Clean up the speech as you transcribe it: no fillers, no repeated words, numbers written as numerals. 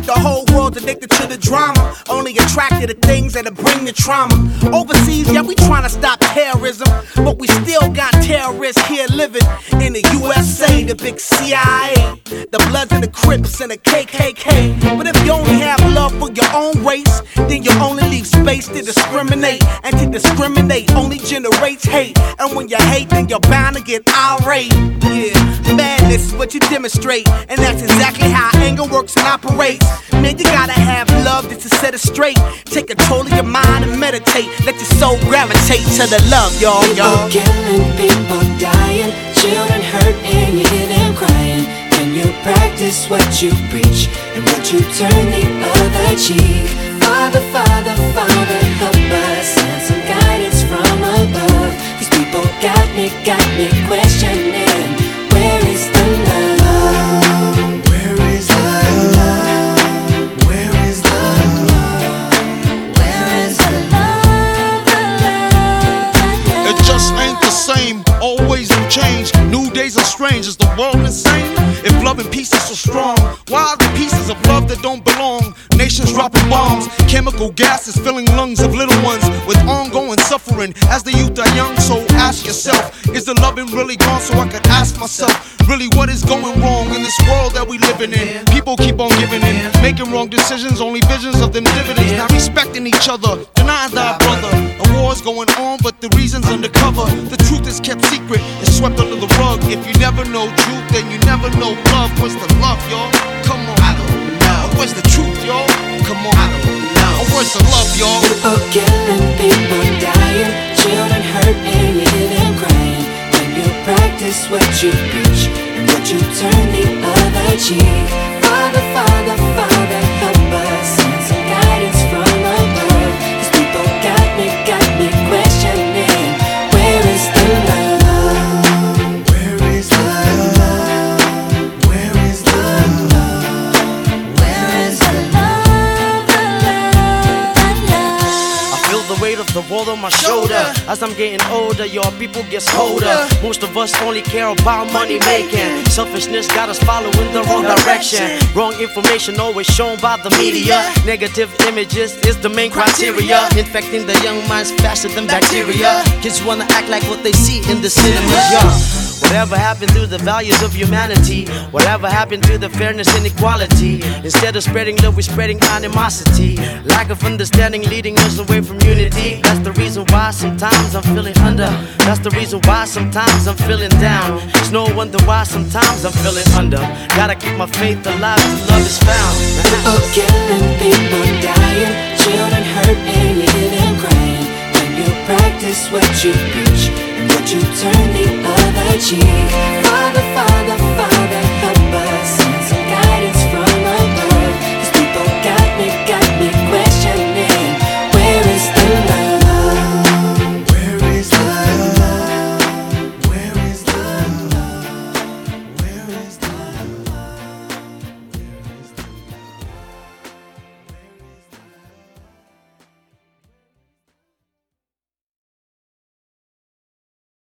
The whole world's addicted to the drama, only attracted to things that'll bring the trauma. Overseas, yeah, we tryna stop terrorism, but we still got terrorists here living in the USA, the big CIA, the Bloods and the Crips and the KKK. But if you only have love for your own race, then you only leave space to discriminate. And to discriminate only generates hate. And when you hate, then you're bound to get irate. Yeah, madness is what you demonstrate, and that's exactly how anger works and operates. Man, you gotta have love just to set it straight. Take control of your mind and meditate. Let your soul gravitate to the love, y'all. People killing, people dying, children hurt and you hear them crying. Can you practice what you preach and would you turn the other cheek? Father, Father, Father, help us, send some guidance from above. These people got me questioning, where is the love? Where is the love? Where is the love? Where is the love? It just ain't the same, always new change. New days are strange, is the world insane? If love and peace is so strong, why are the pieces of love that don't belong? Nations dropping bombs, chemical gases filling lungs of little ones with ongoing suffering as the youth are young. So ask yourself, is the loving really gone? So I could ask myself, really what is going wrong in this world that we living in? People keep on giving in, making wrong decisions, only visions of them dividends. Not respecting each other, denying thy brother. A war's going on, but the reason's undercover. The truth is kept secret, it's swept under the rug. If you never know truth, then you never know love. Where's the love, y'all? Come on. I don't know. Where's the truth, y'all? Come on. I don't know. Where's the love, y'all? People killing, people dying, children hurt and you hear them crying. When you practice what you preach and would you turn the other cheek? Father, Father, Father, help us, send some guidance from above. These people got me questioning, where is the love? Where is the love? Where is the love? Where is the love? I feel the weight of the world on my shoulder. As I'm getting older, your people gets colder. Most of us only care about money making. Selfishness got us following the wrong direction. Wrong information always shown by the media. Negative images is the main criteria, infecting the young minds faster than bacteria. Kids wanna act like what they see in the cinemas, yeah. Whatever happened to the values of humanity? Whatever happened to the fairness and equality? Instead of spreading love, we're spreading animosity. Lack of understanding leading us away from unity. That's the reason why sometimes I'm feeling under. That's the reason why sometimes I'm feeling down. It's no wonder why sometimes I'm feeling under. Gotta keep my faith alive till love is found. People killing, people dying, children hurt and you hear them crying. When you practice what you preach and would you turn the other cheek? Father, Father,